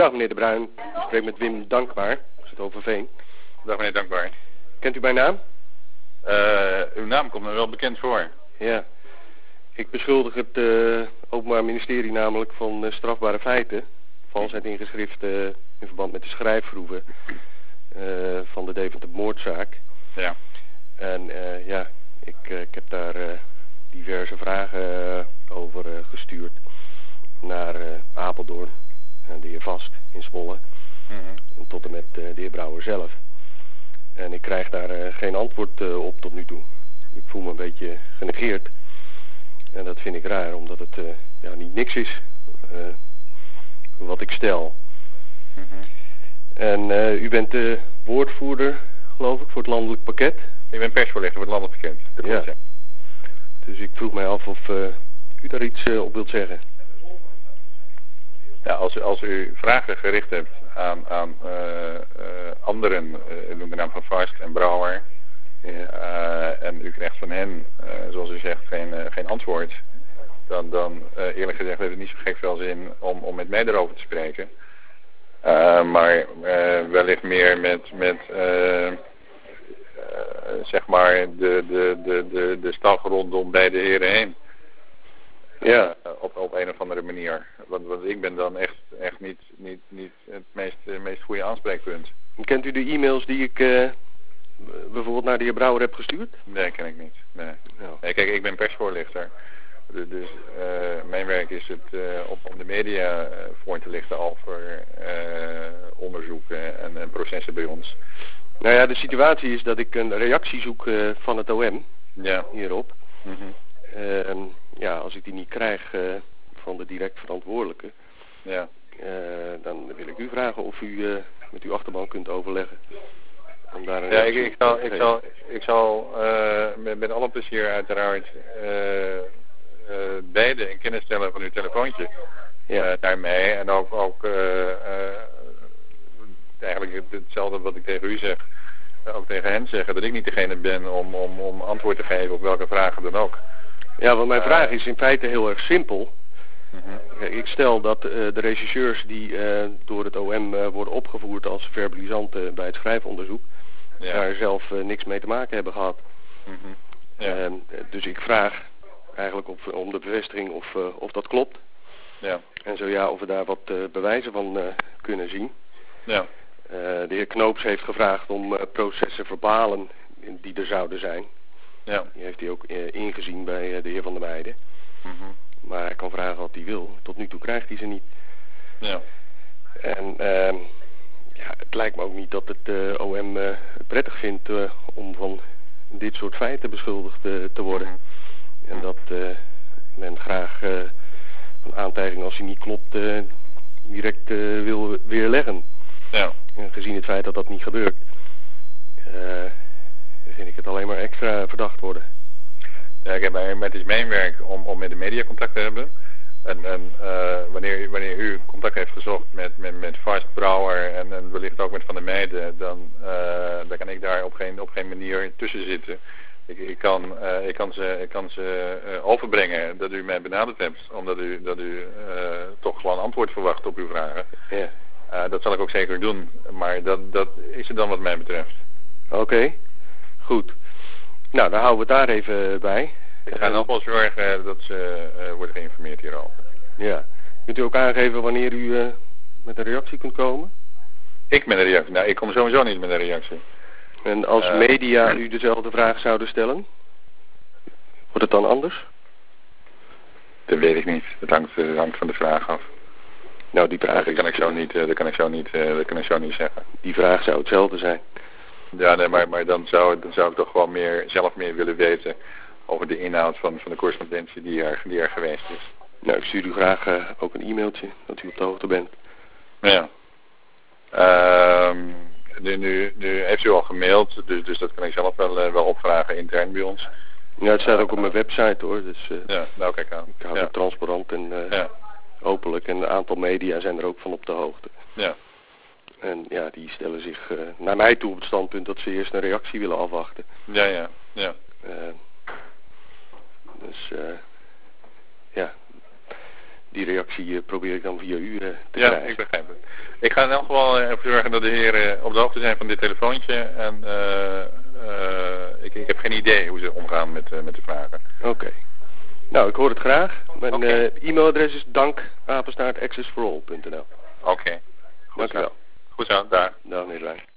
Dag meneer De Bruin, ik spreek met Wim Dankbaar, ik zit Overveen. Dag meneer Dankbaar. Kent u mijn naam? Uw naam komt me wel bekend voor. Ja. Ik beschuldig het Openbaar Ministerie namelijk van strafbare feiten. Valsheid in geschriften in verband met de schrijfgroeven van de Deventer moordzaak. Ja. En ik heb daar diverse vragen over gestuurd naar Apeldoorn en de heer Vast in Zwolle. En tot en met de heer Brouwer zelf. En ik krijg daar geen antwoord op tot nu toe. Ik voel me een beetje genegeerd. En dat vind ik raar, omdat het niet niks is wat ik stel. En u bent de woordvoerder, geloof ik, voor het landelijk pakket. Ik ben persvoorlichter voor het landelijk pakket. Dat klopt, ja. Dus ik vroeg mij af of u daar iets op wilt zeggen. Ja, als u vragen gericht hebt aan anderen, noem de naam van Vast en Brouwer, en u krijgt van hen, zoals u zegt, geen antwoord, dan eerlijk gezegd heeft het niet zo gek veel zin om met mij erover te spreken. Maar wellicht meer met zeg maar de staf rondom beide heren heen. Ja, op een of andere manier. Want ik ben dan echt niet het meest goede aanspreekpunt. Kent u de e-mails die ik bijvoorbeeld naar de heer Brouwer heb gestuurd? Nee, ken ik niet. Nee. Nee, kijk, ik ben persvoorlichter. Dus mijn werk is het om de media voor te lichten over onderzoeken en processen bij ons. Nou ja, de situatie is dat ik een reactie zoek van het OM hierop. Als ik die niet krijg van de direct verantwoordelijke, dan wil ik u vragen of u met uw achterban kunt overleggen. Om daar ik zal met alle plezier uiteraard beide in kennis stellen van uw telefoontje naar mij. En ook eigenlijk hetzelfde wat ik tegen u zeg, ook tegen hen zeggen, dat ik niet degene ben om antwoord te geven op welke vragen dan ook. Ja, want mijn vraag is in feite heel erg simpel. Ik stel dat de rechercheurs die door het OM worden opgevoerd als verbalisanten bij het schrijfonderzoek, daar zelf niks mee te maken hebben gehad. Dus ik vraag eigenlijk om de bevestiging of dat klopt. Ja. En zo ja, of we daar wat bewijzen van kunnen zien. Ja. De heer Knoops heeft gevraagd om processen verbalen die er zouden zijn. Ja. Die heeft hij ook ingezien bij de heer Van der Meijden. Maar hij kan vragen wat hij wil. Tot nu toe krijgt hij ze niet. Ja. En het lijkt me ook niet dat het OM het prettig vindt om van dit soort feiten beschuldigd te worden. En dat men graag een aantijging als die niet klopt direct wil weerleggen. Ja. En gezien het feit dat dat niet gebeurt, vind ik het alleen maar extra verdacht worden. Ja, maar het is mijn werk om met de media contact te hebben. En wanneer u contact heeft gezocht met Vast, Brouwer en wellicht ook met Van der Meijden, dan kan ik daar op geen manier tussen zitten. Ik kan ze overbrengen dat u mij benaderd hebt, omdat u toch gewoon antwoord verwacht op uw vragen. Ja. Dat zal ik ook zeker doen, maar dat is het dan wat mij betreft. Oké, goed. Nou, dan houden we het daar even bij. Ik ga nog wel zorgen dat ze worden geïnformeerd hierover. Ja. Kunt u ook aangeven wanneer u met een reactie kunt komen? Ik met een reactie? Nou, ik kom sowieso niet met een reactie. En als media u dezelfde vraag zouden stellen, wordt het dan anders? Dat weet ik niet. Dat hangt van de vraag af. Nou, die vraag dat kan ik zo niet zeggen. Die vraag zou hetzelfde zijn. Ja, nee, maar dan zou ik toch gewoon zelf meer willen weten over de inhoud van de correspondentie die er geweest is. Nou, ik stuur u graag ook een e-mailtje, dat u op de hoogte bent. Ja. Nu heeft u al gemaild, dus dat kan ik zelf wel opvragen intern bij ons. Ja, het staat ook op mijn website hoor. Dus, nou kijk aan. Ik hou het transparant en openlijk. En een aantal media zijn er ook van op de hoogte. Ja. En ja, die stellen zich naar mij toe op het standpunt dat ze eerst een reactie willen afwachten. Ja. die reactie probeer ik dan via u te krijgen. Ja, ik begrijp het. Ik ga in elk geval even zorgen dat de heren op de hoogte zijn van dit telefoontje. En ik heb geen idee hoe ze omgaan met de vragen. Oké. Nou, ik hoor het graag. Mijn e-mailadres is dank@accessforall.nl. Oké. Dank u wel. Goed zo, daar. Dag meneer Lijn.